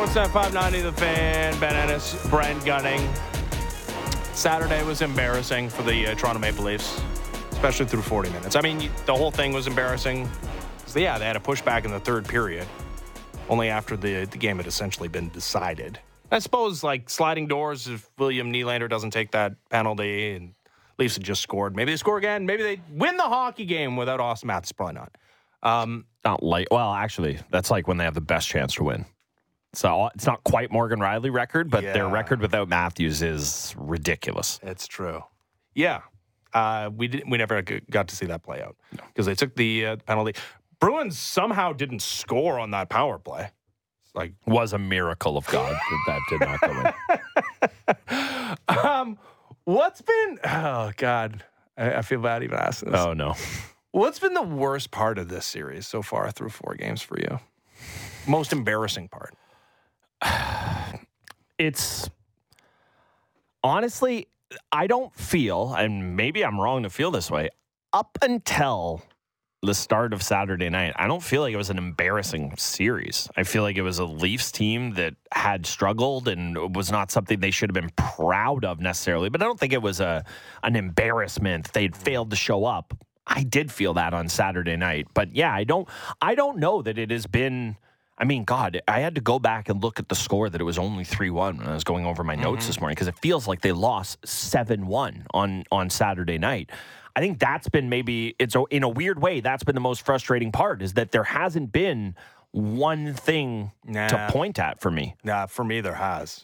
Sportsnet 590, The Fan, Ben Ennis, Brent Gunning. Saturday was embarrassing for the Toronto Maple Leafs, especially through 40 minutes. I mean, the whole thing was embarrassing. They had a pushback in the third period, only after the game had essentially been decided. I suppose, like, sliding doors, if William Nylander doesn't take that penalty and Leafs had just scored, maybe they score again. Maybe they win the hockey game without Austin Matthews. Probably not. Not like, well, actually, that's like when they have the best chance to win. So it's not quite Morgan Riley record, but their record without Matthews is ridiculous. It's true. Yeah. We never got to see that play out because they took the penalty. Bruins somehow didn't score on that power play. Like, was a miracle of God that did not go in. What's been? Oh God, I feel bad even asking this. Oh no. What's been the worst part of this series so far through 4 games for you? Most embarrassing part? It's honestly, I don't feel, and maybe I'm wrong to feel this way, up until the start of Saturday night, I don't feel like it was an embarrassing series. I feel like it was a Leafs team that had struggled and was not something they should have been proud of necessarily, but I don't think it was an embarrassment. They'd failed to show up. I did feel that on Saturday night, but yeah, I don't know that it has been. I mean, God, I had to go back and look at the score that it was only 3-1 when I was going over my notes this morning because it feels like they lost 7-1 on Saturday night. I think that's been in a weird way, that's been the most frustrating part is that there hasn't been one thing to point at for me. For me, there has.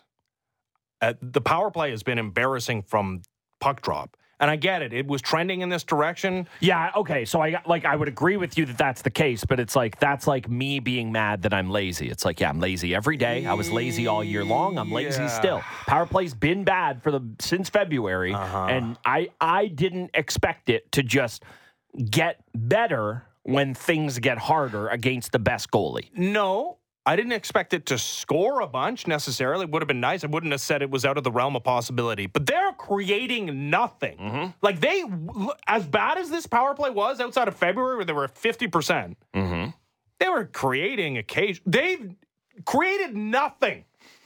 The power play has been embarrassing from puck drop. And I get it. It was trending in this direction. Yeah, okay. So I would agree with you that that's the case, but it's like that's like me being mad that I'm lazy. It's like, yeah, I'm lazy every day. I was lazy all year long. I'm lazy still. Power play's been bad since February, and I didn't expect it to just get better when things get harder against the best goalie. No. I didn't expect it to score a bunch necessarily. It would have been nice. I wouldn't have said it was out of the realm of possibility. But they're creating nothing. Mm-hmm. Like as bad as this power play was outside of February where they were 50%, they were creating occasion. They've created nothing.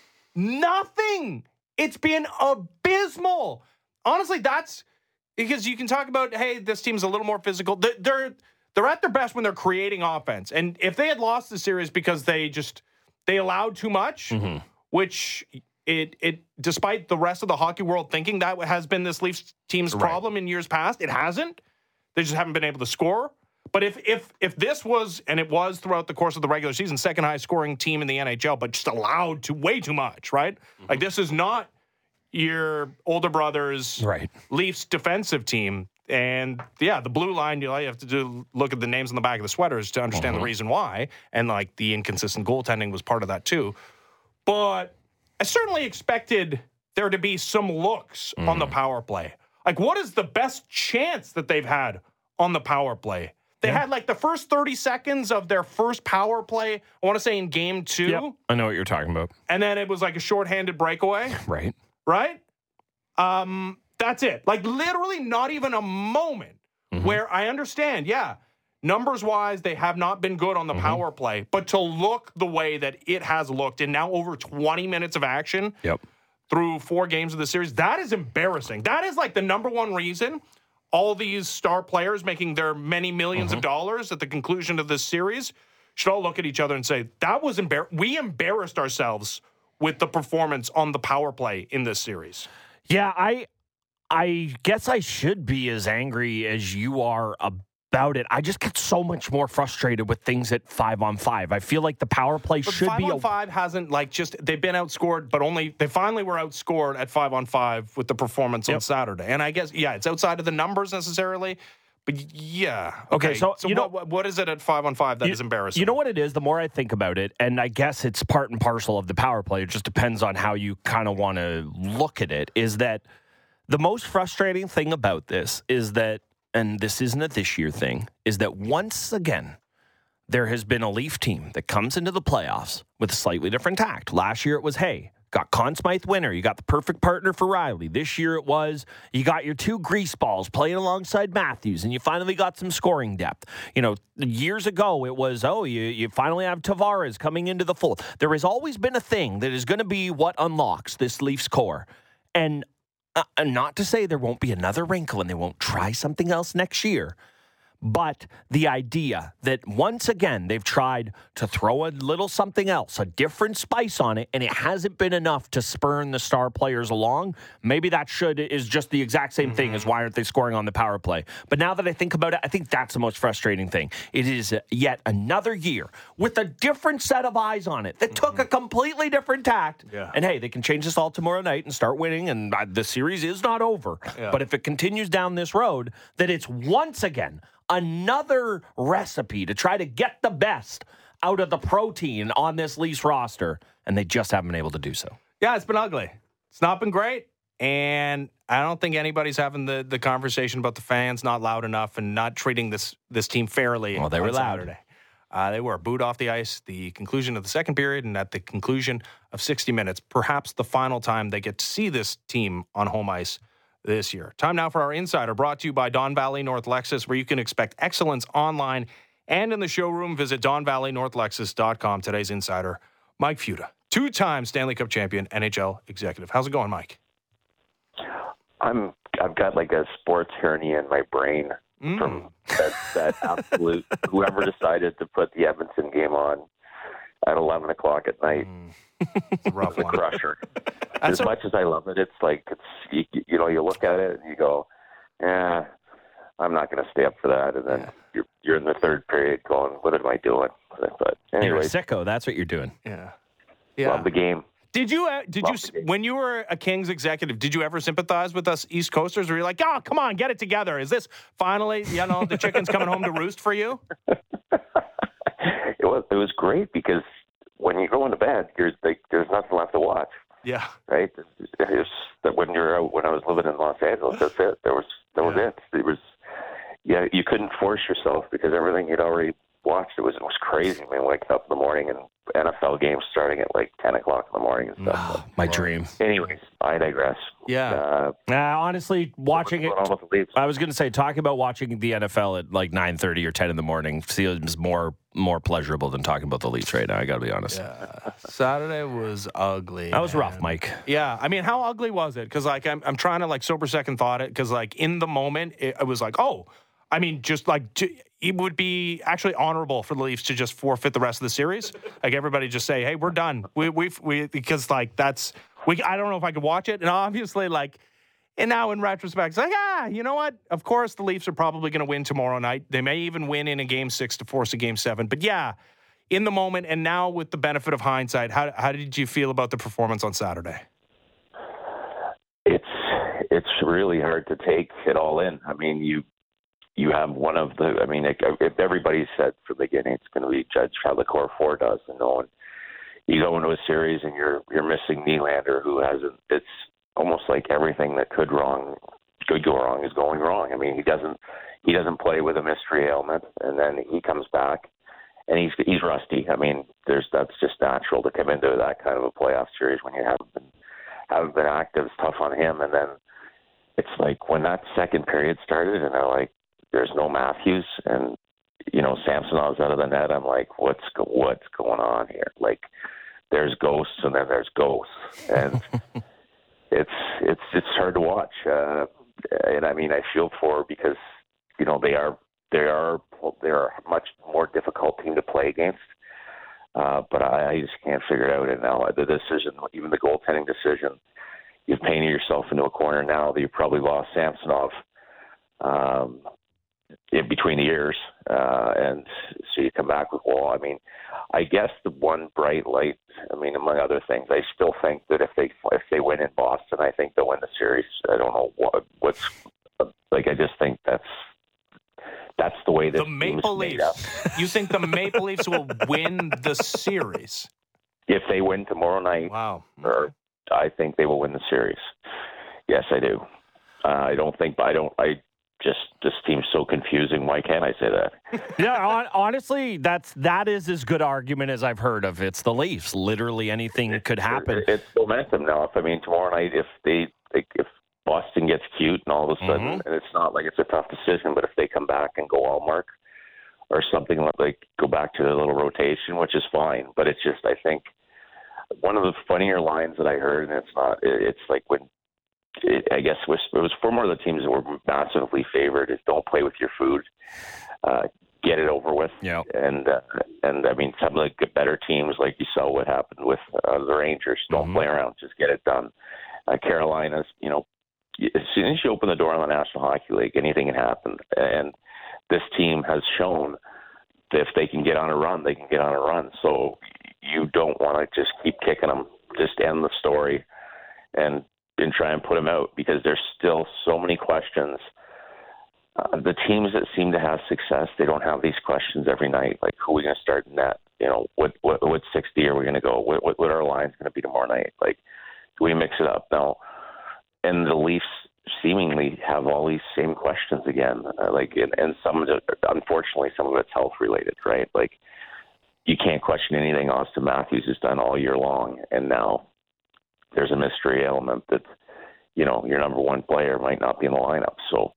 Nothing. It's been abysmal. Honestly, that's because you can talk about, hey, this team's a little more physical. They're at their best when they're creating offense. And if they had lost the series because they allowed too much, which it despite the rest of the hockey world thinking that has been this Leafs team's problem in years past, it hasn't. They just haven't been able to score. But if this was, and it was throughout the course of the regular season, second highest scoring team in the NHL, but just allowed way too much, right? Like this is not your older brother's Leafs defensive team. And the blue line, you have to look at the names on the back of the sweaters to understand the reason why. And like the inconsistent goaltending was part of that too. But I certainly expected there to be some looks on the power play. Like, what is the best chance that they've had on the power play? They had like the first 30 seconds of their first power play, I want to say in game 2. Yep. I know what you're talking about. And then it was like a shorthanded breakaway. Right? That's it. Like, literally not even a moment where I understand, numbers-wise, they have not been good on the power play. But to look the way that it has looked in now over 20 minutes of action through 4 games of the series, that is embarrassing. That is like the number one reason all these star players making their many millions of dollars at the conclusion of this series should all look at each other and say, that was we embarrassed ourselves with the performance on the power play in this series. Yeah, I guess I should be as angry as you are about it. I just get so much more frustrated with things at 5-on-5. I feel like the power play should be 5-on-5 hasn't they've been outscored, but they finally were outscored at 5-on-5 with the performance on Saturday. And I guess it's outside of the numbers necessarily, but okay. So what is it at 5-on-5 that is embarrassing? You know what it is? The more I think about it, and I guess it's part and parcel of the power play. It just depends on how you kind of want to look at it. Is that the most frustrating thing about this is that, and this isn't a this year thing, is that once again, there has been a Leaf team that comes into the playoffs with a slightly different tact. Last year it was, hey, got Conn Smythe winner. You got the perfect partner for Riley. This year it was you got your two grease balls playing alongside Matthews, and you finally got some scoring depth. Years ago it was, you finally have Tavares coming into the fold. There has always been a thing that is going to be what unlocks this Leafs core. And not to say there won't be another wrinkle and they won't try something else next year. But the idea that once again they've tried to throw a little something else, a different spice on it, and it hasn't been enough to spurn the star players along. Maybe that is just the exact same thing as why aren't they scoring on the power play. But now that I think about it, I think that's the most frustrating thing. It is yet another year with a different set of eyes on it that took a completely different tact. Yeah. And hey, they can change this all tomorrow night and start winning, and the series is not over. Yeah. But if it continues down this road, that it's once again another recipe to try to get the best out of the protein on this Leafs roster, and they just haven't been able to do so. Yeah, it's been ugly. It's not been great, and I don't think anybody's having the conversation about the fans not loud enough and not treating this team fairly. Well, they were loud. Saturday. They were booed off the ice the conclusion of the second period and at the conclusion of 60 minutes, perhaps the final time they get to see this team on home ice this year. Time now for our Insider, brought to you by Don Valley North Lexus, where you can expect excellence online and in the showroom. Visit DonValleyNorthLexus.com. Today's Insider, Mike Futa, two-time Stanley Cup champion, NHL executive. How's it going, Mike? I've got like a sports hernia in my brain from that absolute whoever decided to put the Edmonton game on at 11 o'clock at night. It's a rough one. A crusher. As much as I love it, you look at it and you go, yeah, I'm not going to stay up for that. And then you're in the third period going, what am I doing? But anyway, you're a sicko. That's what you're doing. Yeah. Love the game. Did you when you were a Kings executive, did you ever sympathize with us East Coasters? Or were you like, oh, come on, get it together? Is this finally, the chicken's coming home to roost for you? It was great because when you go into bed, there's nothing left to watch. Yeah. Right. When I was living in Los Angeles, that's it. That was it. It was, you couldn't force yourself because everything you'd already watched. It was crazy. I mean, waking up in the morning and NFL games starting at like 10 o'clock in the morning and stuff. Oh, my dream. Anyways, I digress. Yeah. Honestly, watching it, I was going to say, talking about watching the NFL at like 9:30 or 10 in the morning seems more pleasurable than talking about the Leafs right now. I got to be honest. Yeah. Saturday was ugly. That was rough, Mike. Yeah. I mean, how ugly was it? Because like I'm trying to like sober second thought it because like in the moment it was like, oh, I mean, just like it would be actually honorable for the Leafs to just forfeit the rest of the series. Like everybody just say, hey, we're done. We because like I don't know if I could watch it. And obviously like, and now in retrospect, it's like, you know what? Of course the Leafs are probably going to win tomorrow night. They may even win in a game 6 to force a game 7. But yeah, in the moment and now with the benefit of hindsight, how did you feel about the performance on Saturday? It's really hard to take it all in. I mean, you have one of the, I mean, if everybody said from the beginning it's going to be judged how the core four does, and no one, you go into a series and you're missing Nylander, who hasn't. It's almost like everything that could go wrong is going wrong. I mean, he doesn't play with a mystery ailment, and then he comes back and he's rusty. I mean, that's just natural to come into that kind of a playoff series when you haven't been active. It's tough on him, and then it's like when that second period started, and they're like, there's no Matthews, and Samsonov's out of the net. I'm like, what's going on here? Like, there's ghosts, and then there's ghosts, and it's hard to watch. And I mean, I feel for because they are a much more difficult team to play against. But I just can't figure it out. And now the decision, even the goaltending decision, you've painted yourself into a corner now that you probably lost Samsonov in between the years. And so you come back with Wall. I mean, I guess the one bright light, I mean, among other things, I still think that if they win in Boston, I think they'll win the series. I don't know what's like. I just think that's the way that the Maple Leafs. You think the Maple Leafs will win the series if they win tomorrow night? Wow. Or I think they will win the series. Yes, I do. I this team's so confusing. Why can't I say that? Yeah, honestly, that is as good argument as I've heard of. It's the Leafs. Literally anything could happen. It's momentum now. Tomorrow night, if Boston gets cute and all of a sudden, and it's not like it's a tough decision, but if they come back and go all mark or something like go back to the little rotation, which is fine, but it's just, I think, one of the funnier lines that I heard, and it's like when, I guess it was for more of the teams that were massively favored, is don't play with your food, get it over with. Yeah. And I mean, some of the better teams, like you saw what happened with the Rangers, don't play around, just get it done. Carolina's, as soon as you open the door on the National Hockey League, anything can happen. And this team has shown that if they can get on a run, they can get on a run. So you don't want to just keep kicking them, just end the story and try and put them out, because there's still so many questions. The teams that seem to have success, they don't have these questions every night. Like, who are we going to start in net? What 60 are we going to go? What our line's going to be tomorrow night? Like, do we mix it up now? And the Leafs seemingly have all these same questions again. And some of it, unfortunately, some of it's health related, right? Like, you can't question anything Austin Matthews has done all year long, and now there's a mystery element that, your number one player might not be in the lineup. So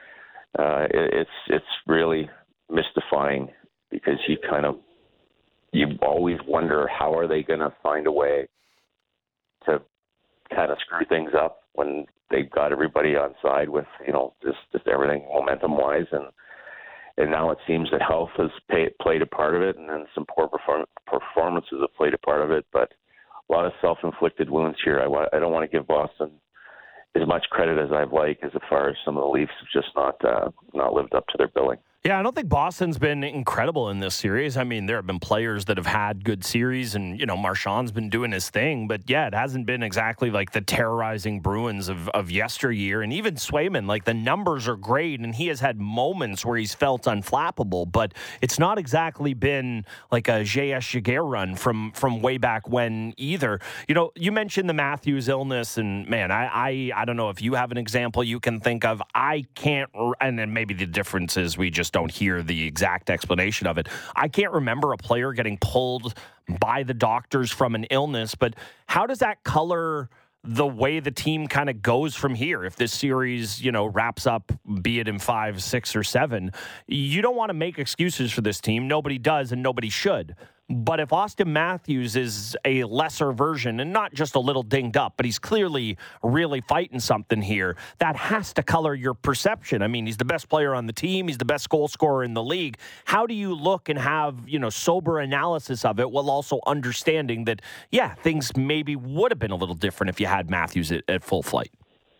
it's really mystifying, because you always wonder, how are they going to find a way to kind of screw things up when they've got everybody on side with, just everything momentum wise. And now it seems that health has played a part of it, and then some poor performances have played a part of it, but a lot of self-inflicted wounds here. I don't want to give Boston as much credit as I'd like, as far as some of the Leafs have just not lived up to their billing. Yeah, I don't think Boston's been incredible in this series. I mean, there have been players that have had good series, and, Marchand's been doing his thing. But, yeah, it hasn't been exactly like the terrorizing Bruins of yesteryear. And even Swayman, like, the numbers are great, and he has had moments where he's felt unflappable. But it's not exactly been like a J.S. Jaguar run from way back when either. You mentioned the Matthews illness, and, man, I don't know if you have an example you can think of. I can't, and then maybe the difference is we just don't hear the exact explanation of it. I can't remember a player getting pulled by the doctors from an illness, but how does that color the way the team kind of goes from here? If this series, wraps up, be it in 5, 6, or 7, you don't want to make excuses for this team. Nobody does, and nobody should. But if Austin Matthews is a lesser version, and not just a little dinged up, but he's clearly really fighting something here, that has to color your perception. I mean, he's the best player on the team. He's the best goal scorer in the league. How do you look and have, sober analysis of it, while also understanding that, yeah, things maybe would have been a little different if you had Matthews at full flight?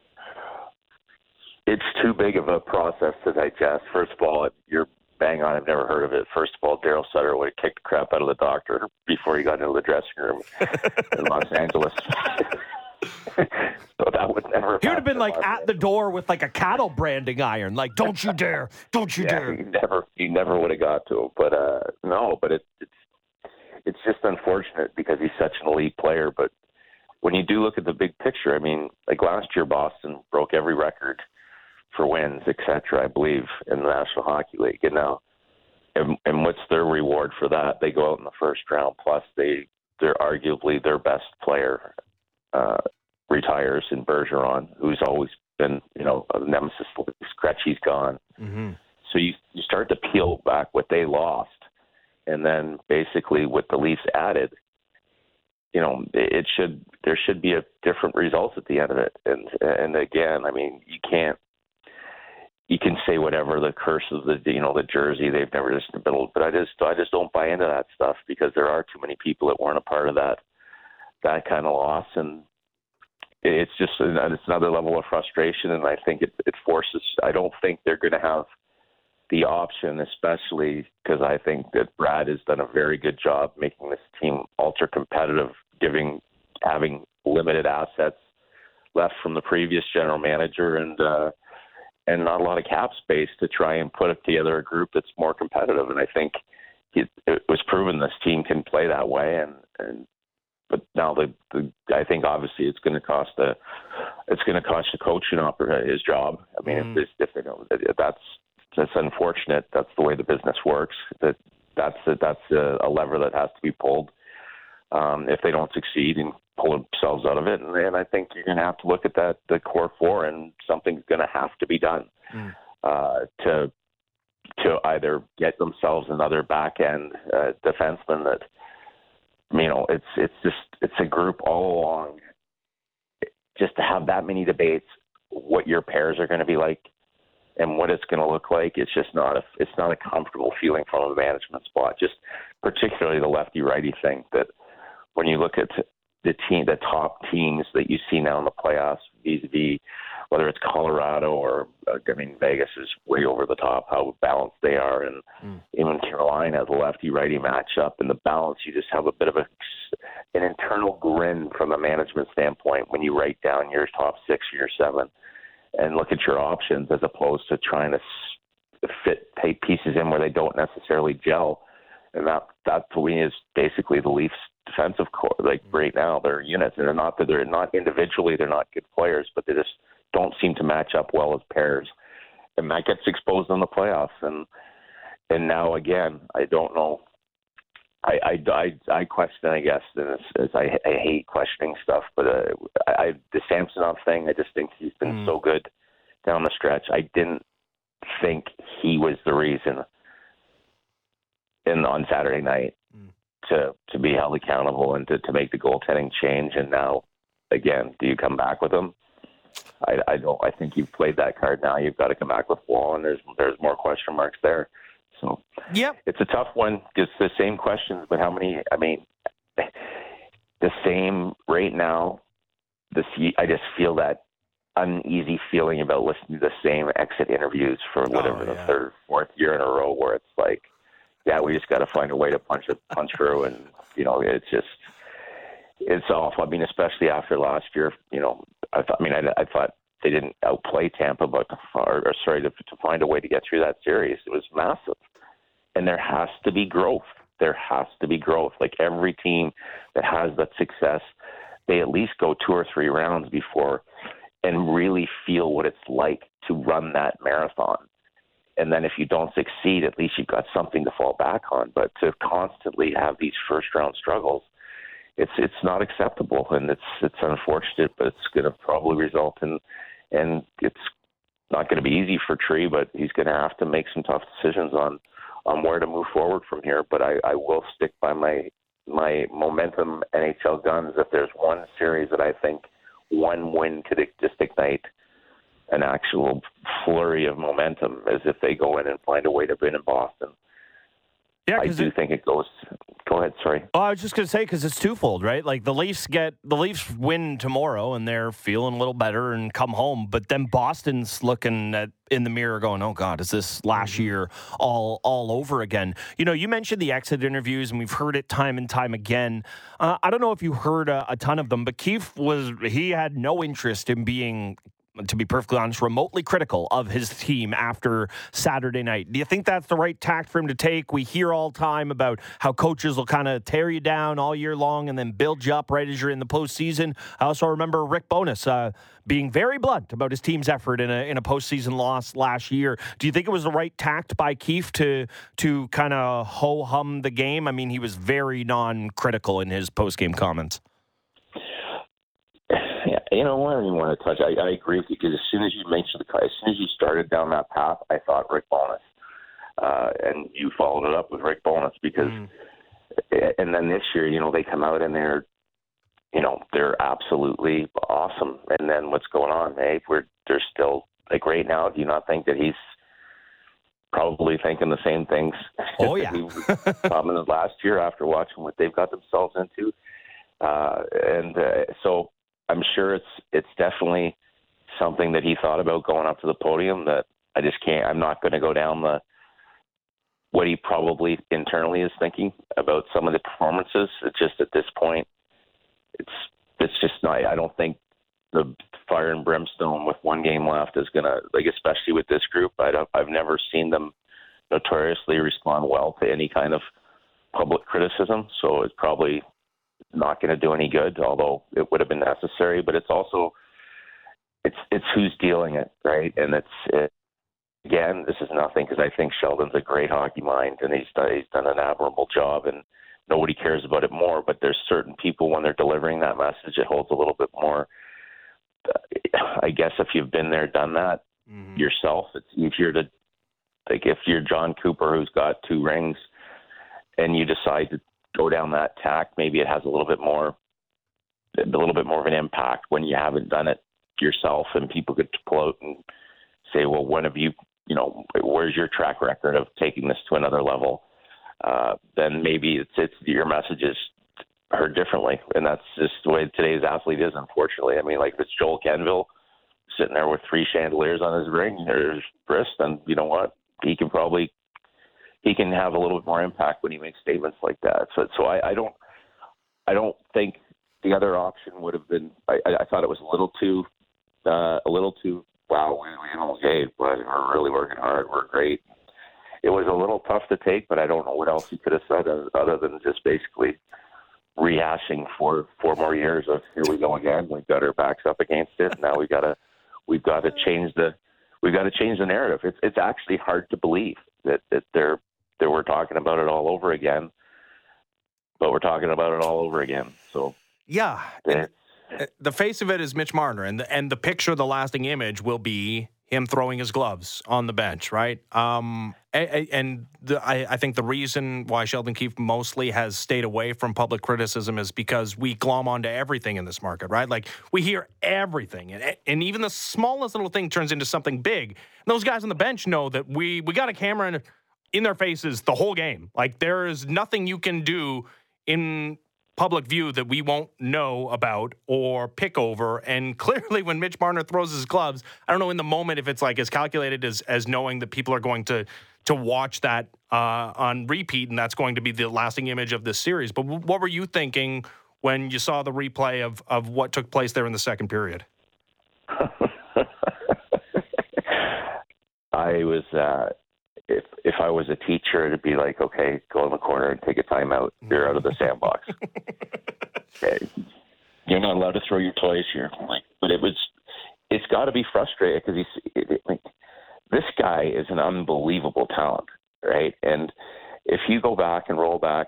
It's too big of a process to digest. First of all, you're bang on. I've never heard of it. First of all, Daryl Sutter would have kicked the crap out of the doctor before he got into the dressing room in Los Angeles. So that would never have He would have been like at the door with like a cattle branding iron, like, don't you dare, don't you dare. He never would have got to him. But but it's just unfortunate, because he's such an elite player. But when you do look at the big picture, I mean, like last year, Boston broke every record for wins, etc., I believe, in the National Hockey League. And now, and what's their reward for that? They go out in the first round, plus they're arguably their best player retires in Bergeron, who's always been, a nemesis. Krejci's gone. Mm-hmm. So you start to peel back what they lost, and then basically what the Leafs added. There should be a different result at the end of it. And again, I mean, you can say whatever, the curse of the jersey, they've never just been, but I just don't buy into that stuff, because there are too many people that weren't a part of that kind of loss, and it's another level of frustration. And I think it forces. I don't think they're going to have the option, especially because I think that Brad has done a very good job making this team ultra competitive, having limited assets left from the previous general manager, and not a lot of cap space to try and put together a group that's more competitive. And I think it was proven this team can play that way. But now I think obviously it's going to cost it's going to cost the coach his job. I mean, if they don't, that's unfortunate. That's the way the business works. That's a lever that has to be pulled if they don't succeed and pull themselves out of it. And I think you're going to have to look at the core four, and something's going to have to be done to either get themselves another back end defenseman that, it's a group all along. Just to have that many debates, what your pairs are going to be like and what it's going to look like, it's not a comfortable feeling from a management spot. Just particularly the lefty righty thing, that when you look at the top teams that you see now in the playoffs, vis-a-vis whether it's Colorado or Vegas is way over the top how balanced they are, and even Carolina, the lefty righty matchup and the balance, you just have a bit of an internal grin from a management standpoint when you write down your top 6 or your 7 and look at your options, as opposed to trying to take pieces in where they don't necessarily gel. And that to me is basically the Leafs defensive core. Like right now, they're units, and they're not individually, they're not good players, but they just don't seem to match up well as pairs, and that gets exposed in the playoffs. And now again, I don't know. I question, I guess, as I hate questioning stuff, but the Samsonov thing, I just think he's been so good down the stretch. I didn't think he was the reason on Saturday night to be held accountable and to make the goaltending change. And now, again, do you come back with him? I don't. I think you've played that card now. You've got to come back with Wall, and there's more question marks there. So it's a tough one. It's the same questions, but how many? I mean, the same right now. I just feel that uneasy feeling about listening to the same exit interviews for the third, fourth year in a row, where it's like, we just got to find a way to punch through, and it's awful. I mean, especially after last year, I thought they didn't outplay Tampa, but to find a way to get through that series, it was massive. And there has to be growth. There has to be growth. Like every team that has that success, they at least go 2 or 3 rounds before and really feel what it's like to run that marathon. And then if you don't succeed, at least you've got something to fall back on. But to constantly have these first-round struggles, it's not acceptable, and it's unfortunate, but it's going to probably result in, and it's not going to be easy for Tree, but he's going to have to make some tough decisions on where to move forward from here. But I will stick by my momentum NHL guns. If there's one series that I think one win could just ignite an actual flurry of momentum, is if they go in and find a way to win in Boston. Yeah, I do think it goes. Go ahead, sorry. Oh, I was just going to say, because it's twofold, right? Like the Leafs win tomorrow and they're feeling a little better and come home, but then Boston's looking in the mirror going, oh God, is this last year all over again? You mentioned the exit interviews, and we've heard it time and time again. I don't know if you heard a ton of them, but Keefe he had no interest in being, to be perfectly honest, remotely critical of his team after Saturday night. Do you think that's the right tact for him to take? We hear all the time about how coaches will kind of tear you down all year long and then build you up right as you're in the postseason. I also remember Rick Bowness being very blunt about his team's effort in a postseason loss last year. Do you think it was the right tact by Keefe to kind of ho-hum the game? I mean, he was very non-critical in his post-game comments. Yeah, I don't even want to touch. I agree with you, because as soon as you started down that path, I thought Rick Bowness, and you followed it up with Rick Bowness, because, and then this year, they come out and they're absolutely awesome. And then what's going on? They're still, like right now, do you not think that he's probably thinking the same things that he commented last year after watching what they've got themselves into? So I'm sure it's definitely something that he thought about going up to the podium, that I just can't. I'm not going to go down what he probably internally is thinking about some of the performances. It's just at this point, it's just not. I don't think the fire and brimstone with one game left is going to, like, especially with this group. I've never seen them notoriously respond well to any kind of public criticism. So it's probably not going to do any good, although it would have been necessary. But it's also, who's dealing it, right? And again, this is nothing because I think Sheldon's a great hockey mind, and he's done an admirable job, and nobody cares about it more. But there's certain people, when they're delivering that message, it holds a little bit more. I guess if you've been there, done that yourself, it's easier to, like, if you're John Cooper, who's got 2 rings, and you decide to go down that tack, maybe it has a little bit more of an impact when you haven't done it yourself, and people could pull out and say, well, when have you, where's your track record of taking this to another level? Then maybe it's your message is heard differently. And that's just the way today's athlete is, unfortunately. I mean, like, if it's Joel Kenville sitting there with 3 chandeliers on his ring or his wrist, then you know what? He can have a little bit more impact when he makes statements like that. So I don't think the other option would have been. I thought it was a little too. Wow, okay, but we're really working hard. We're great. It was a little tough to take, but I don't know what else he could have said other than just basically rehashing for 4 more years of here we go again. We've got our backs up against it. Now we've got to change the narrative. It's actually hard to believe that we're talking about it all over again, but we're talking about it all over again. So yeah. The face of it is Mitch Marner, and the picture, the lasting image, will be him throwing his gloves on the bench, right? I think the reason why Sheldon Keefe mostly has stayed away from public criticism is because we glom onto everything in this market, right? Like, we hear everything, and even the smallest little thing turns into something big. And those guys on the bench know that we got a camera in their faces the whole game. Like, there is nothing you can do in public view that we won't know about or pick over. And clearly when Mitch Marner throws his gloves, I don't know in the moment if it's like as calculated as knowing that people are going to watch that on repeat, and that's going to be the lasting image of this series. But what were you thinking when you saw the replay of what took place there in the second period? I was if I was a teacher, it'd be like, okay, go in the corner and take a timeout. You're out of the sandbox. Okay. You're not allowed to throw your toys here. But it's got to be frustrating because this guy is an unbelievable talent, right? And if you go back and roll back,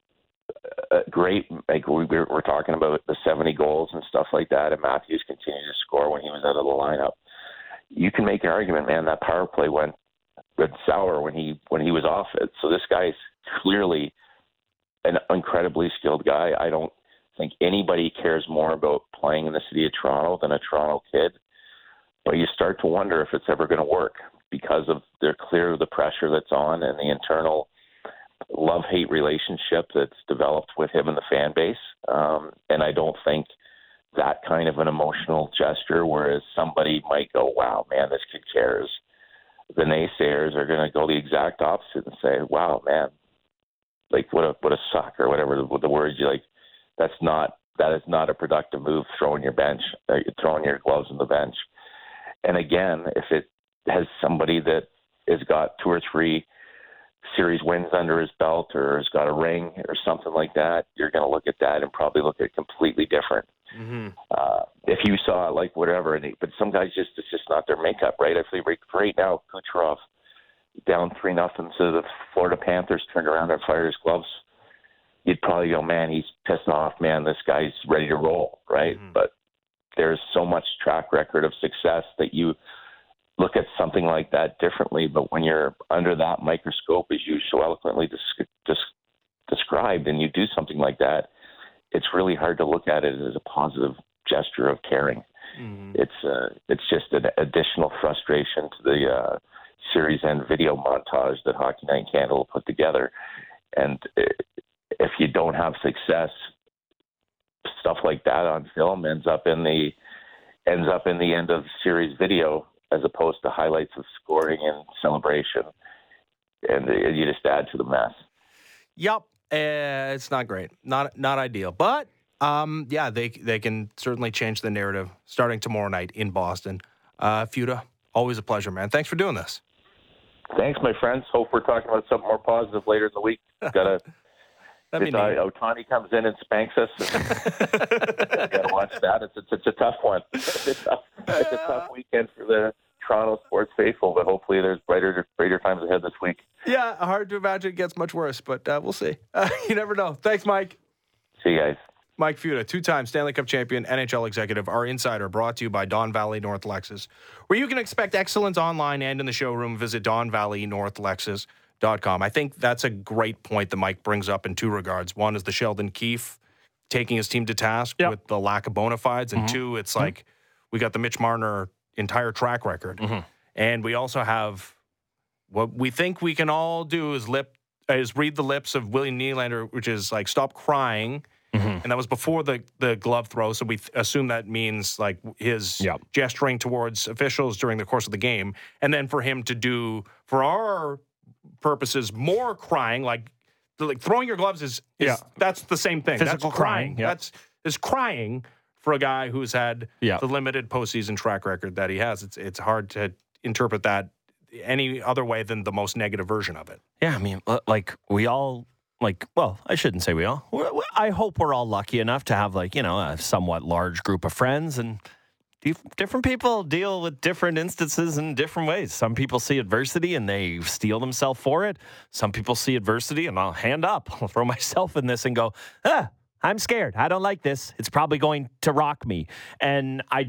great, like we're talking about the 70 goals and stuff like that, and Matthews continued to score when he was out of the lineup. You can make an argument, man, that power play went sour when he was off it. So this guy's clearly an incredibly skilled guy. I don't think anybody cares more about playing in the city of Toronto than a Toronto kid. But you start to wonder if it's ever going to work because of the pressure that's on and the internal love-hate relationship that's developed with him and the fan base. And I don't think that kind of an emotional gesture, whereas somebody might go, wow, man, this kid cares. The naysayers are going to go the exact opposite and say, wow, man, like what a suck or whatever the words you like. That is not a productive move, throwing your gloves on the bench. And again, if it has somebody that has got 2 or 3 series wins under his belt or has got a ring or something like that, you're going to look at that and probably look at it completely different. Mm-hmm. If you saw it like whatever, but some guys it's just not their makeup, right? I feel right now, Kucherov down 3-0 to the Florida Panthers, turned around and fired his gloves. You'd probably go, man, he's pissed off, man, this guy's ready to roll, right? Mm-hmm. But there's so much track record of success that you look at something like that differently. But when you're under that microscope, as you so eloquently described, and you do something like that, it's really hard to look at it as a positive gesture of caring. Mm-hmm. It's just an additional frustration to the series end video montage that Hockey Night in Canada will put together. And if you don't have success, stuff like that on film ends up in the end of series video as opposed to highlights of scoring and celebration, and you just add to the mess. Yep. It's not great, not ideal, but they can certainly change the narrative starting tomorrow night in Boston. Futa, always a pleasure, man. Thanks for doing this. Thanks, my friends. Hope we're talking about something more positive later in the week. Ohtani comes in and spanks us. Got to watch that. It's a tough one. It's a tough weekend for the Toronto sports faithful, but hopefully there's brighter times ahead this week. Yeah, hard to imagine it gets much worse, but we'll see. You never know. Thanks, Mike. See you guys. Mike Futa, two-time Stanley Cup champion, NHL executive, our insider, brought to you by Don Valley North Lexus, where you can expect excellence online and in the showroom. Visit DonValleyNorthLexus.com. I think that's a great point that Mike brings up in two regards. One is the Sheldon Keefe taking his team to task with the lack of bona fides, and two, it's like we got the Mitch Marner entire track record, and we also have what we think we can all do is read the lips of William Nylander, which is like stop crying. And that was before the glove throw, so we assume that means like his gesturing towards officials during the course of the game, and then for him to do, for our purposes, more crying, like throwing your gloves is that's the same thing. Physical that's crying. That's crying for a guy who's had the limited postseason track record that he has. It's hard to interpret that any other way than the most negative version of it. Yeah, I mean, like we all. Well, I shouldn't say we all. I hope we're all lucky enough to have, a somewhat large group of friends. And different people deal with different instances in different ways. Some people see adversity and they steel themselves for it. Some people see adversity and I'll hand up. I'll throw myself in this and go, I'm scared. I don't like this. It's probably going to rock me. And I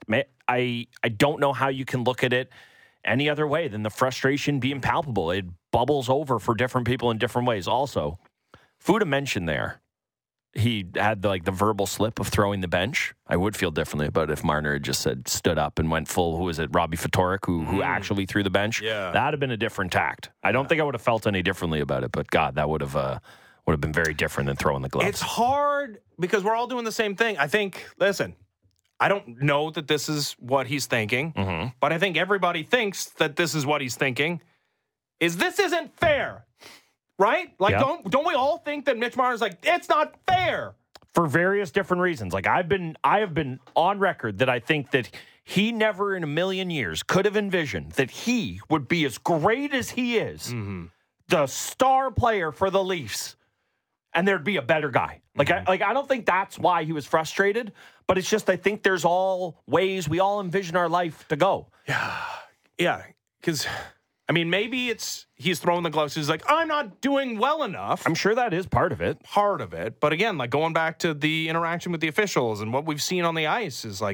don't know how you can look at it any other way than the frustration being palpable. It bubbles over for different people in different ways. Also, Futa mentioned there, he had the verbal slip of throwing the bench. I would feel differently about it if Marner had just stood up and went full, who is it, Robbie Ftorek, who actually threw the bench. Yeah. That would have been a different tact. I don't think I would have felt any differently about it, but God, that would have been very different than throwing the gloves. It's hard because we're all doing the same thing. I think, listen, I don't know that this is what he's thinking, but I think everybody thinks that this is what he's thinking. This isn't fair, right? Don't we all think that Mitch Marner's it's not fair for various different reasons? I have been on record that I think that he never in a million years could have envisioned that he would be as great as he is, the star player for the Leafs, and there'd be a better guy. I don't think that's why he was frustrated, but it's just I think there's all ways we all envision our life to go. Yeah, because, maybe he's throwing the gloves. He's like, I'm not doing well enough. I'm sure that is part of it. But again, going back to the interaction with the officials and what we've seen on the ice is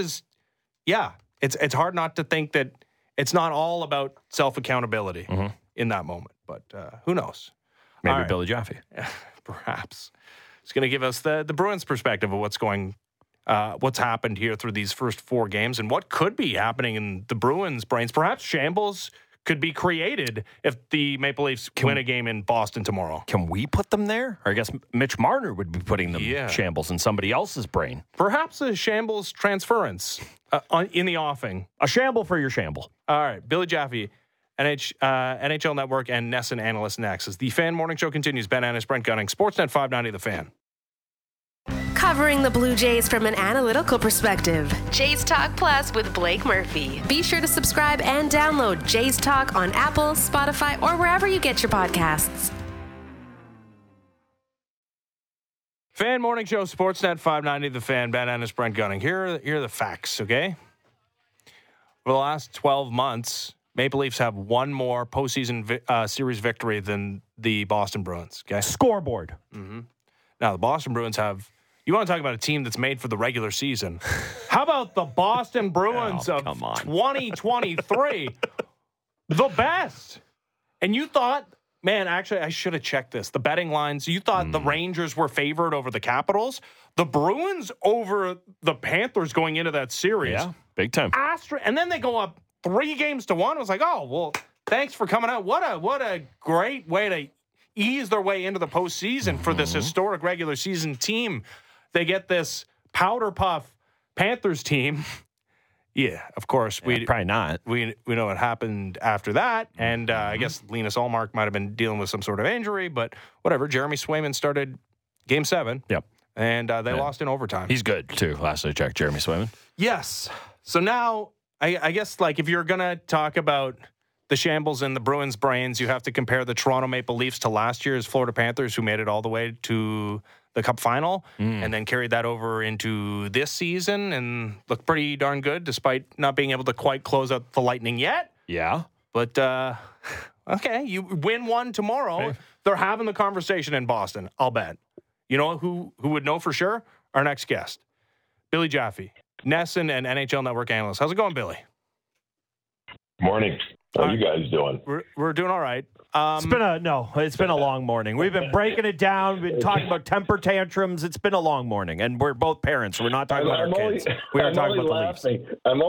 it's hard not to think that it's not all about self-accountability in that moment. But who knows? Maybe Billy Jaffe. Perhaps. It's going to give us the Bruins' perspective of what's happened here through these first four games and what could be happening in the Bruins' brains. Perhaps shambles could be created if the Maple Leafs win a game in Boston tomorrow. Can we put them there? Or I guess Mitch Marner would be putting them shambles in somebody else's brain. Perhaps a shambles transference in the offing. A shamble for your shamble. All right. Billy Jaffe, NHL Network, and NESN analyst next. As the Fan Morning Show continues, Ben Ennis, Brent Gunning, Sportsnet 590 The Fan. Covering the Blue Jays from an analytical perspective. Jays Talk Plus with Blake Murphy. Be sure to subscribe and download Jays Talk on Apple, Spotify, or wherever you get your podcasts. Fan Morning Show, Sportsnet 590 The Fan, Ben Ennis, Brent Gunning. Here are the facts, okay? For the last 12 months, Maple Leafs have one more postseason series victory than the Boston Bruins, okay? Scoreboard. Now, the Boston Bruins have... You want to talk about a team that's made for the regular season. How about the Boston Bruins of 2023? The best. And you thought, man, actually, I should have checked this. The betting lines, you thought the Rangers were favored over the Capitals. The Bruins over the Panthers going into that series. Yeah, big time. And then they go up 3-1. I was like, oh, well, thanks for coming out. What a great way to ease their way into the postseason for this historic regular season team. They get this powder puff Panthers team. Yeah, of course. Probably not. We know what happened after that. And I guess Linus Ullmark might have been dealing with some sort of injury, but whatever. Jeremy Swayman started Game 7. Yep. And they lost in overtime. He's good, too. Last I checked, Jeremy Swayman. Yes. So now, I guess, if you're going to talk about the shambles in the Bruins' brains, you have to compare the Toronto Maple Leafs to last year's Florida Panthers, who made it all the way to the Cup final, and then carried that over into this season and looked pretty darn good despite not being able to quite close out the Lightning yet. Yeah. But, okay, you win one tomorrow. Okay. They're having the conversation in Boston, I'll bet. You know who would know for sure? Our next guest, Billy Jaffe, NESN and NHL Network analyst. How's it going, Billy? Morning. How you guys doing? We're doing all right. It's been a long morning. We've been breaking it down. We've been talking about temper tantrums. It's been a long morning, and we're both parents. We're not talking about our kids. We are talking about the Leafs. I'm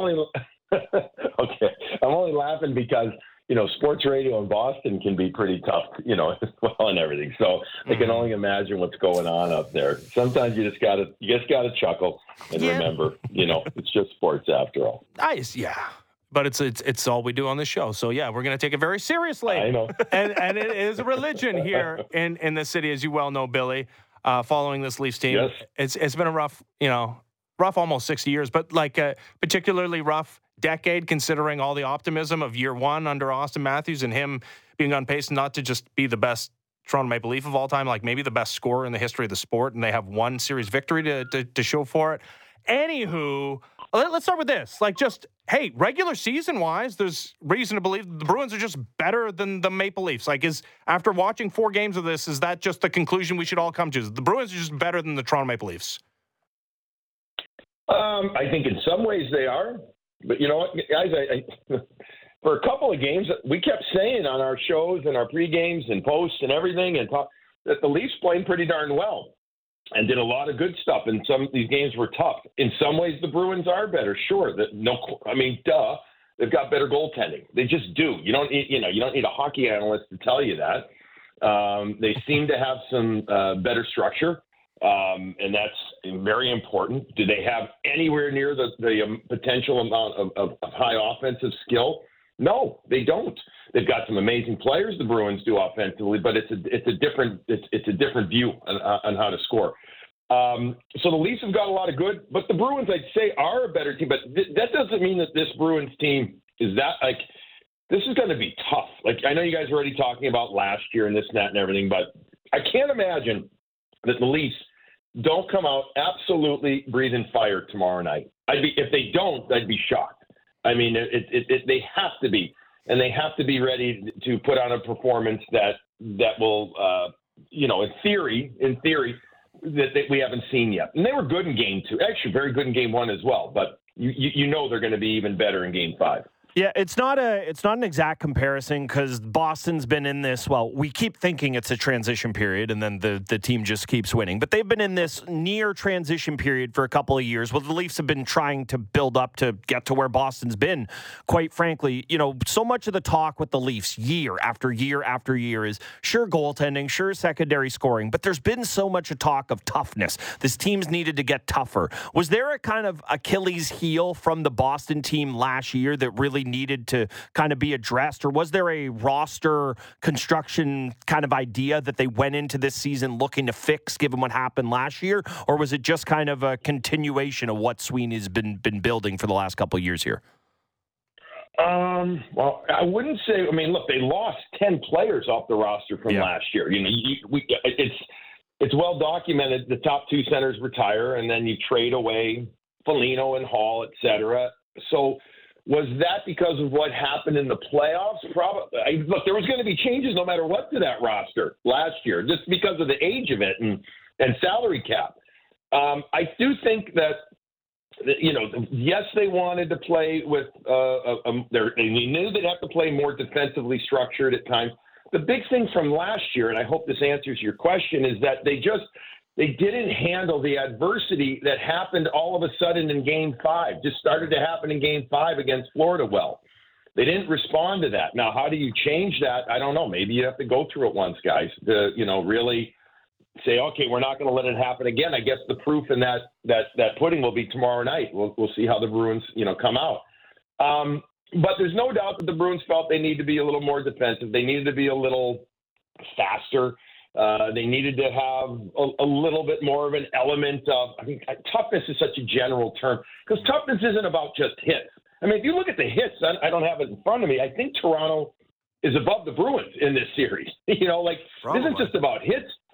only laughing because sports radio in Boston can be pretty tough, as well and everything. So I can only imagine what's going on up there. Sometimes you just gotta chuckle and remember, it's just sports after all. Nice, yeah. But it's all we do on this show. So, yeah, we're going to take it very seriously. I know. and it is a religion here in the city, as you well know, Billy, following this Leafs team. Yes. It's been a rough almost 60 years, but like a particularly rough decade considering all the optimism of year one under Austin Matthews and him being on pace not to just be the best Toronto Maple Leaf of all time, like maybe the best scorer in the history of the sport, and they have one series victory to show for it. Anywho, let's start with this. Hey, regular season-wise, there's reason to believe the Bruins are just better than the Maple Leafs. After watching 4 games of this, is that just the conclusion we should all come to? The Bruins are just better than the Toronto Maple Leafs? I think in some ways they are. But you know what, guys, I for a couple of games, we kept saying on our shows and our pre-games and posts and everything that the Leafs played pretty darn well and did a lot of good stuff. And some of these games were tough. In some ways, the Bruins are better. Sure. Duh. They've got better goaltending. They just do. You don't need a hockey analyst to tell you that. They seem to have some better structure. And that's very important. Do they have anywhere near the potential amount of high offensive skill? No, they don't. They've got some amazing players, the Bruins do offensively, but it's a different view on how to score. So the Leafs have got a lot of good, but the Bruins, I'd say, are a better team. But that doesn't mean that this Bruins team is that this is going to be tough. I know you guys are already talking about last year and this and that and everything, but I can't imagine that the Leafs don't come out absolutely breathing fire tomorrow night. If they don't, I'd be shocked. I mean, they have to be, and they have to be ready to put on a performance that will, in theory, that we haven't seen yet. And they were good in Game 2, actually very good in Game 1 as well. But they're going to be even better in Game 5. Yeah, it's not an exact comparison because Boston's been in this. Well, we keep thinking it's a transition period, and then the team just keeps winning. But they've been in this near transition period for a couple of years. Well, the Leafs have been trying to build up to get to where Boston's been. Quite frankly, so much of the talk with the Leafs year after year after year is sure goaltending, sure secondary scoring, but there's been so much talk of toughness. This team's needed to get tougher. Was there a kind of Achilles heel from the Boston team last year that really needed to kind of be addressed, or was there a roster construction kind of idea that they went into this season looking to fix given what happened last year, or was it just kind of a continuation of what Sweeney's been building for the last couple of years here? Well, I wouldn't say. I mean, look, they lost 10 players off the roster from last year. It's well documented. The top 2 centers retire, and then you trade away Foligno and Hall, et cetera. So was that because of what happened in the playoffs? Probably. Look, there was going to be changes no matter what to that roster last year, just because of the age of it and salary cap. I do think that, yes, they wanted to play with they knew they'd have to play more defensively structured at times. The big thing from last year, and I hope this answers your question, is that they didn't handle the adversity that happened all of a sudden in Game 5. Just started to happen in Game 5 against Florida well. They didn't respond to that. Now, how do you change that? I don't know. Maybe you have to go through it once, guys, to, really say, okay, we're not going to let it happen again. I guess the proof in that pudding will be tomorrow night. We'll see how the Bruins, come out. But there's no doubt that the Bruins felt they need to be a little more defensive. They needed to be a little faster. They needed to have a little bit more of an element of, toughness is such a general term, because toughness isn't about just hits. I mean, if you look at the hits, I don't have it in front of me. I think Toronto is above the Bruins in this series. This isn't just about hits.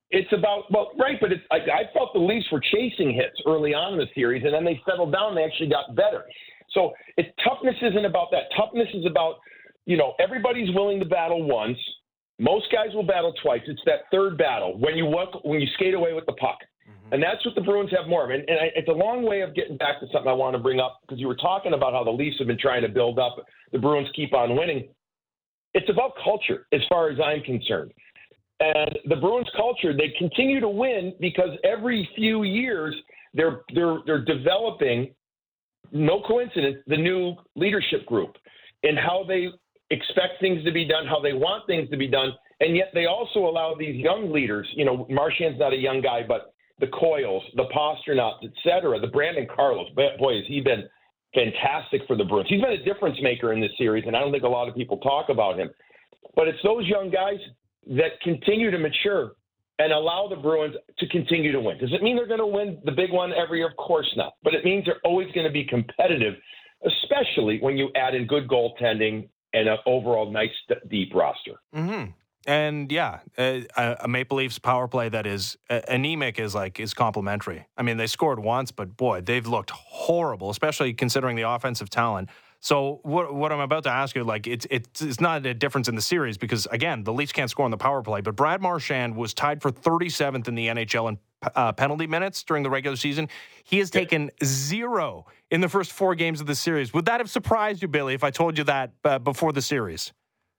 It's about, but it's I felt the Leafs were chasing hits early on in the series, and then they settled down and they actually got better. So toughness isn't about that. Toughness is about, everybody's willing to battle once. Most guys will battle twice. It's that third battle when you skate away with the puck. Mm-hmm. And that's what the Bruins have more of. And it's a long way of getting back to something I want to bring up, because you were talking about how the Leafs have been trying to build up. The Bruins keep on winning. It's about culture as far as I'm concerned. And the Bruins culture, they continue to win because every few years they're developing, no coincidence, the new leadership group and how they expect things to be done, how they want things to be done. And yet they also allow these young leaders, Marchand's not a young guy, but the Coyles, the Pasternauts, et cetera, the Brandon Carlos, boy, has he been fantastic for the Bruins. He's been a difference maker in this series, and I don't think a lot of people talk about him. But it's those young guys that continue to mature and allow the Bruins to continue to win. Does it mean they're going to win the big one every year? Of course not. But it means they're always going to be competitive, especially when you add in good goaltending and an overall nice, deep roster. Mm-hmm. And a Maple Leafs power play that is anemic is complimentary. I mean, they scored once, but boy, they've looked horrible, especially considering the offensive talent. So what I'm about to ask you, it's not a difference in the series because, again, the Leafs can't score on the power play, but Brad Marchand was tied for 37th in the NHL in penalty minutes during the regular season. He has taken 0 in the first 4 games of the series. Would that have surprised you, Billy, if I told you that before the series?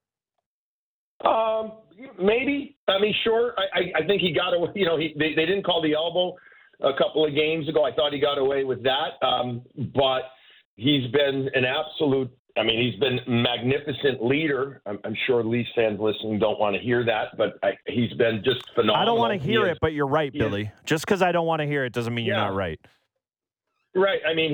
Maybe. I mean, sure. I think he got away. They didn't call the elbow a couple of games ago. I thought he got away with that. But he's been an absolute. I mean, he's been a magnificent leader. I'm sure Leafs fans listening don't want to hear that, but he's been just phenomenal. I don't want to hear it, but you're right, Billy. Just because I don't want to hear it doesn't mean you're not right. Right. I mean,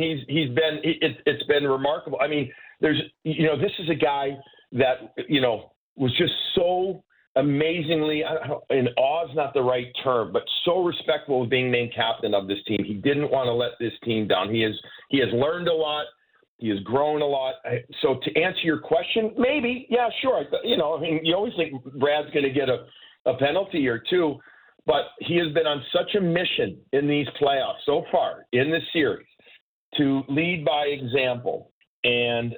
it's been remarkable. I mean, this is a guy that was just so amazingly, in awe is not the right term, but so respectful of being named captain of this team. He didn't want to let this team down. He has learned a lot. He has grown a lot. So to answer your question, maybe, yeah, sure. I mean, you always think Brad's going to get a penalty or two, but he has been on such a mission in these playoffs so far in this series to lead by example. And,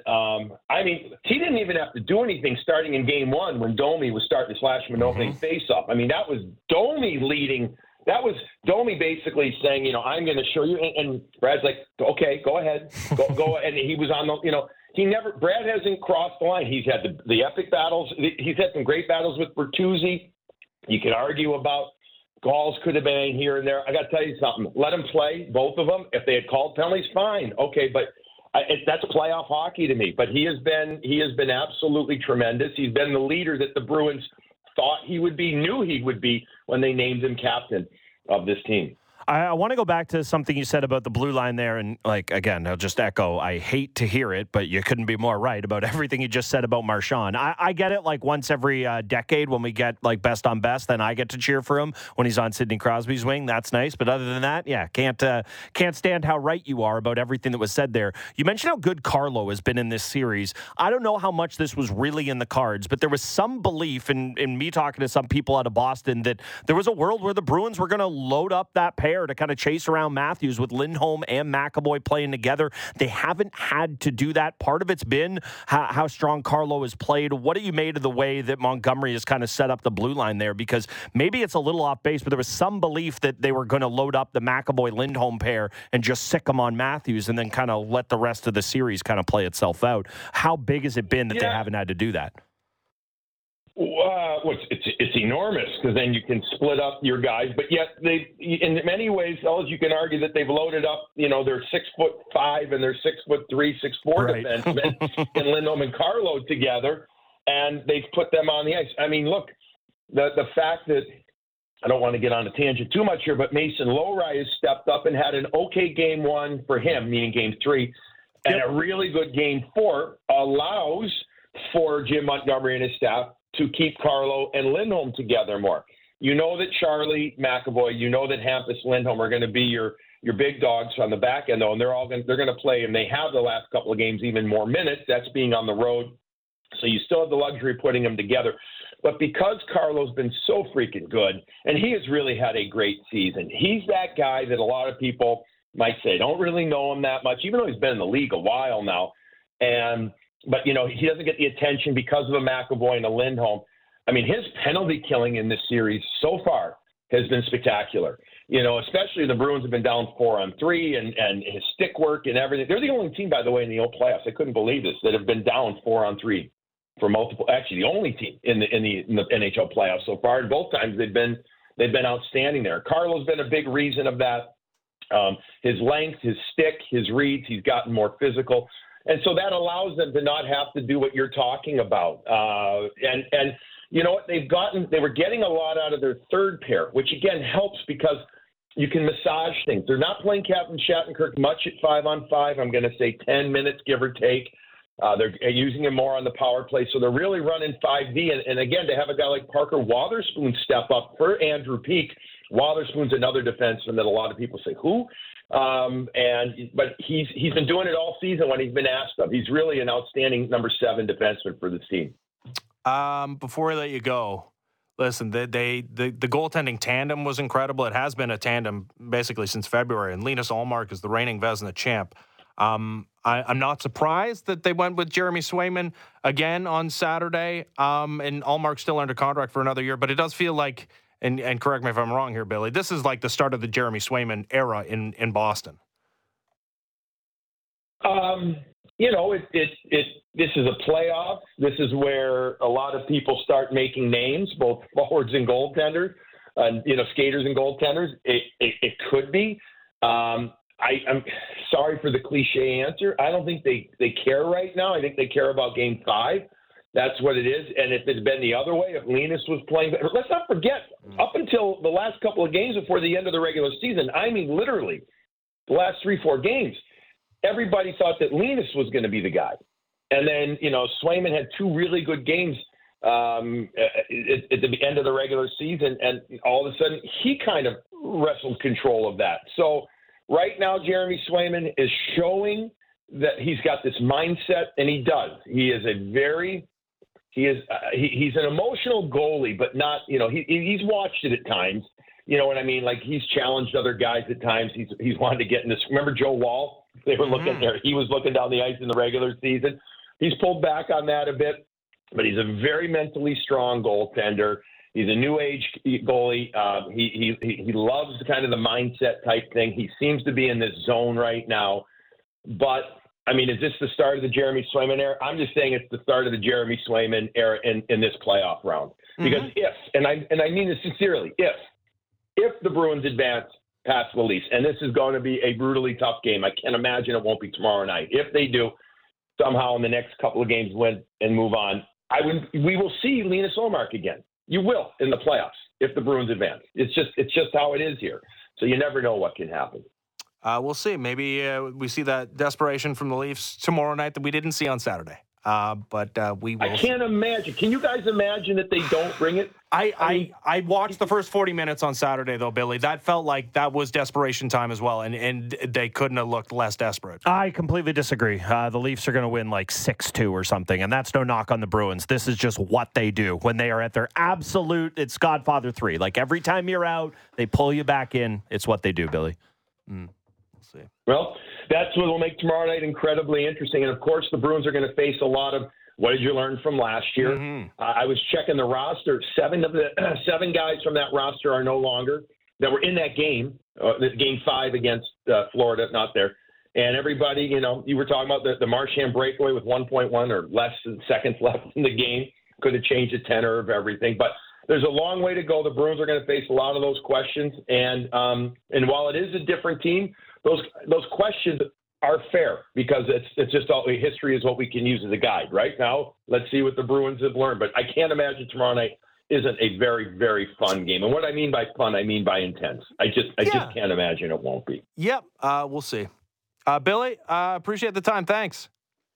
I mean, he didn't even have to do anything starting in game 1 when Domi was starting to slash him an opening face-off. I mean, that was Domi leading. That was Domi basically saying, I'm going to show you. And Brad's like, okay, go ahead. Go. And he was on the, Brad hasn't crossed the line. He's had the epic battles. He's had some great battles with Bertuzzi. You could argue about calls could have been here and there. I got to tell you something. Let them play, both of them. If they had called penalties, fine. Okay, but that's playoff hockey to me. But he has been absolutely tremendous. He's been the leader that the Bruins thought he would be, knew he would be when they named him captain of this team. I want to go back to something you said about the blue line there. And, again, I'll just echo, I hate to hear it, but you couldn't be more right about everything you just said about Marchand. I get it, once every decade when we get, best on best, then I get to cheer for him when he's on Sidney Crosby's wing. That's nice. But other than that, can't stand how right you are about everything that was said there. You mentioned how good Carlo has been in this series. I don't know how much this was really in the cards, but there was some belief in me talking to some people out of Boston that there was a world where the Bruins were going to load up that pair to kind of chase around Matthews with Lindholm and McAvoy playing together. They haven't had to do that. Part of it's been how strong Carlo has played. What have you made of the way that Montgomery has kind of set up the blue line there? Because maybe it's a little off base, but there was some belief that they were going to load up the McAvoy-Lindholm pair and just sick them on Matthews and then kind of let the rest of the series kind of play itself out. How big has it been that they haven't had to do that? It's enormous because then you can split up your guys, but yet in many ways, you can argue that they've loaded up. They're 6'5" and they're 6'3", 6'4" defensemen and Lindholm and Carlo together, and they've put them on the ice. I mean, look, the fact that I don't want to get on a tangent too much here, but Mason Lohrei has stepped up and had an okay game 1 for him, meaning game 3, and a really good game 4 allows for Jim Montgomery and his staff to keep Carlo and Lindholm together more. You know that Charlie McAvoy, that Hampus Lindholm are going to be your big dogs on the back end, though, and they're going to play, and they have the last couple of games even more minutes. That's being on the road, so you still have the luxury of putting them together. But because Carlo's been so freaking good, and he has really had a great season, he's that guy that a lot of people might say don't really know him that much, even though he's been in the league a while now. But, you know, he doesn't get the attention because of a McAvoy and a Lindholm. I mean, his penalty killing in this series so far has been spectacular. You know, especially the Bruins have been down 4-on-3 and his stick work and everything. They're the only team, by the way, in the old playoffs, I couldn't believe this, that have been down 4-on-3 for multiple. Actually, the only team in the NHL playoffs so far. And both times they've been outstanding there. Carlo's been a big reason of that. His length, his stick, his reads, he's gotten more physical. And so that allows them to not have to do what you're talking about. And you know what? They were getting a lot out of their third pair, which again helps because you can massage things. They're not playing Captain Shattenkirk much at 5-on-5. I'm going to say 10 minutes, give or take. They're using him more on the power play. So they're really running 5D. And again, to have a guy like Parker Wotherspoon step up for Andrew Peeke, Wotherspoon's another defenseman that a lot of people say, who? But he's been doing it all season when he's been asked of. He's really an outstanding number 7 defenseman for this team. Before we let you go, listen, the goaltending tandem was incredible. It has been a tandem basically since February, and Linus Ullmark is the reigning Vezina champ. I'm not surprised that they went with Jeremy Swayman again on Saturday, and Ullmark's still under contract for another year, but it does feel like, and correct me if I'm wrong here, Billy, this is like the start of the Jeremy Swayman era in Boston. You know, this is a playoff. This is where a lot of people start making names, both forwards and goaltenders, skaters and goaltenders. It could be. I'm sorry for the cliche answer. I don't think they care right now. I think they care about Game 5. That's what it is. And if it's been the other way, if Linus was playing, let's not forget, up until the last couple of games before the end of the regular season, I mean literally the last 3-4 games, everybody thought that Linus was going to be the guy. And then, you know, Swayman had 2 really good games at the end of the regular season, and all of a sudden he kind of wrestled control of that. So right now, Jeremy Swayman is showing that he's got this mindset, and he does. He's an emotional goalie, but not, you know, he's watched it at times. You know what I mean? Like, he's challenged other guys at times. He's wanted to get in this. Remember Joe Wall? They were looking there. He was looking down the ice in the regular season. He's pulled back on that a bit, but he's a very mentally strong goaltender. He's a new age goalie. He loves kind of the mindset type thing. He seems to be in this zone right now. But I mean, is this the start of the Jeremy Swayman era? I'm just saying it's the start of the Jeremy Swayman era in this playoff round. Because and I mean this sincerely, if the Bruins advance past the Leafs, and this is going to be a brutally tough game. I can't imagine it won't be tomorrow night. If they do somehow in the next couple of games win and move on, we will see Linus Ullmark again. You will in the playoffs if the Bruins advance. It's just how it is here. So you never know what can happen. We'll see. Maybe we see that desperation from the Leafs tomorrow night that we didn't see on Saturday. But we will. I can't imagine. Can you guys imagine that they don't bring it? I watched the first 40 minutes on Saturday, though, Billy. That felt like that was desperation time as well, and they couldn't have looked less desperate. I completely disagree. The Leafs are going to win like 6-2 or something, and that's no knock on the Bruins. This is just what they do when they are at their absolute, it's Godfather 3. Like, every time you're out, they pull you back in. It's what they do, Billy. We'll see. Well, that's what will make tomorrow night incredibly interesting. And, of course, the Bruins are going to face a lot of what did you learn from last year. I was checking the roster. 7 guys from that roster are no longer that were in that game, Game 5 against Florida, not there. And everybody, you know, you were talking about the Marchand breakaway with 1.1 or less seconds left in the game. Could have changed the tenor of everything. But there's a long way to go. The Bruins are going to face a lot of those questions. And while it is a different team, those questions are fair because it's just all history is what we can use as a guide. Right now, let's see what the Bruins have learned. But I can't imagine tomorrow night isn't a very, very fun game. And what I mean by fun, I mean by intense. I just can't imagine it won't be. Yep. We'll see. Billy, appreciate the time. Thanks.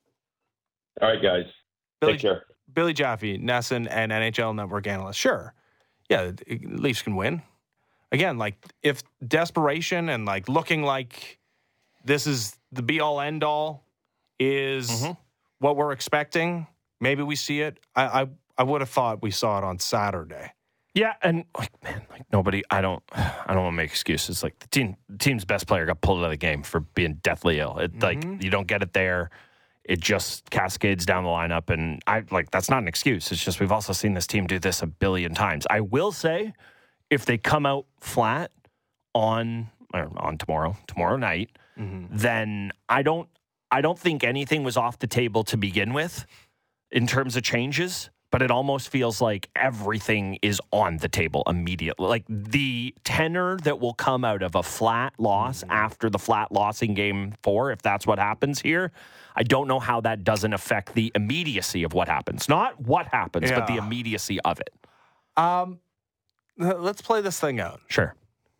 All right, guys. Take care. Billy Jaffe, NESN and NHL Network analyst. Sure. Yeah, Leafs can win. Again, like, if desperation and, like, looking like this is the be-all, end-all is what we're expecting, maybe we see it. I would have thought we saw it on Saturday. Yeah, and nobody. I don't want to make excuses. Like the team's best player got pulled out of the game for being deathly ill. You don't get it there. It just cascades down the lineup, and that's not an excuse. It's just we've also seen this team do this a billion times. I will say, if they come out flat on tomorrow night, then I don't think anything was off the table to begin with in terms of changes. But it almost feels like everything is on the table immediately. Like the tenor that will come out of a flat loss after the flat loss in Game 4, if that's what happens here, I don't know how that doesn't affect the immediacy of what happens. Not what happens, but the immediacy of it. Let's play this thing out. Sure.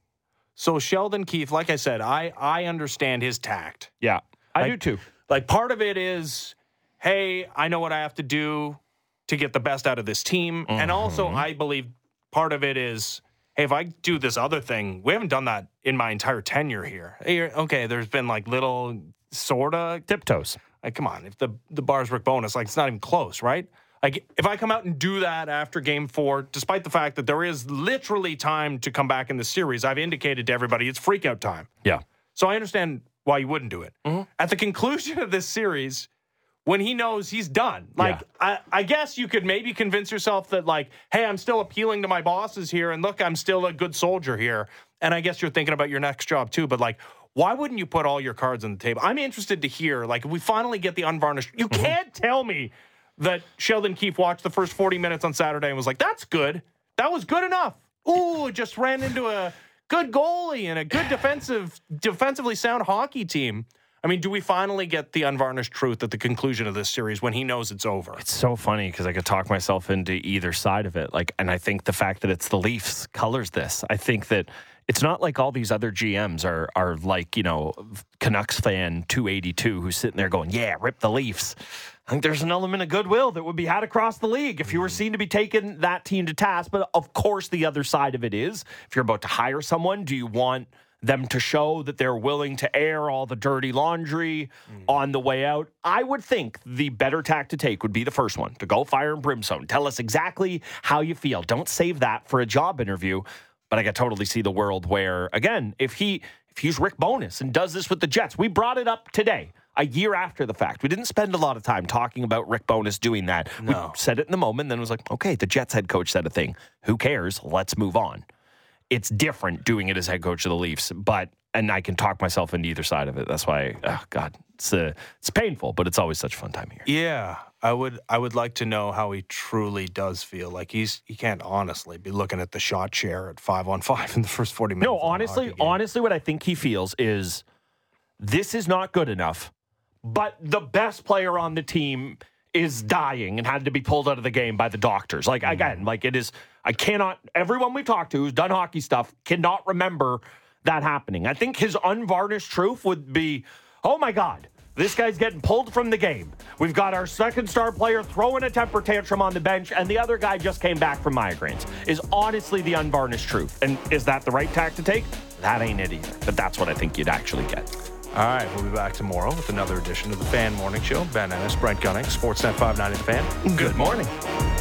So Sheldon Keefe, like I said, I understand his tact. Yeah, I do too. Like part of it is, hey, I know what I have to do to get the best out of this team. And also, I believe part of it is, hey, if I do this other thing, we haven't done that in my entire tenure here. Okay, there's been like little sorta tiptoes. Like, come on, if the bar's Rick Bowness, like it's not even close, right? Like if I come out and do that after Game 4, despite the fact that there is literally time to come back in the series, I've indicated to everybody it's freakout time. Yeah. So I understand why you wouldn't do it. At the conclusion of this series, when he knows he's done. Like, I guess you could maybe convince yourself that, like, hey, I'm still appealing to my bosses here, and look, I'm still a good soldier here. And I guess you're thinking about your next job, too. But, like, why wouldn't you put all your cards on the table? I'm interested to hear, like, if we finally get the unvarnished. You can't tell me that Sheldon Keefe watched the first 40 minutes on Saturday and was like, that's good. That was good enough. Ooh, just ran into a good goalie and a good defensively sound hockey team. I mean, do we finally get the unvarnished truth at the conclusion of this series when he knows it's over? It's so funny because I could talk myself into either side of it. Like, and I think the fact that it's the Leafs colors this. I think that it's not like all these other GMs are like, Canucks fan 282 who's sitting there going, yeah, rip the Leafs. I think there's an element of goodwill that would be had across the league if you were seen to be taking that team to task. But of course, the other side of it is, if you're about to hire someone, do you want them to show that they're willing to air all the dirty laundry on the way out? I would think the better tack to take would be the first one, to go fire and brimstone. Tell us exactly how you feel. Don't save that for a job interview. But I can totally see the world where, again, if he's Rick Bowness and does this with the Jets, we brought it up today, a year after the fact. We didn't spend a lot of time talking about Rick Bowness doing that. No. We said it in the moment, then it was like, okay, the Jets head coach said a thing. Who cares? Let's move on. It's different doing it as head coach of the Leafs, and I can talk myself into either side of it. That's why, it's painful, but it's always such a fun time here. Yeah, I would like to know how he truly does feel. Like he can't honestly be looking at the shot share at 5-on-5 in the first 40 minutes. No, honestly, what I think he feels is this is not good enough, but the best player on the team is dying and had to be pulled out of the game by the doctors. Like, again, like it is, I cannot, everyone we've talked to who's done hockey stuff cannot remember that happening. I think his unvarnished truth would be, oh my God, this guy's getting pulled from the game. We've got our second star player throwing a temper tantrum on the bench, and the other guy just came back from migraines, is honestly the unvarnished truth. And is that the right tack to take? That ain't it either. But that's what I think you'd actually get. All right, we'll be back tomorrow with another edition of the Fan Morning Show. Ben Ennis, Brent Gunning, Sportsnet 590 The Fan. Good morning.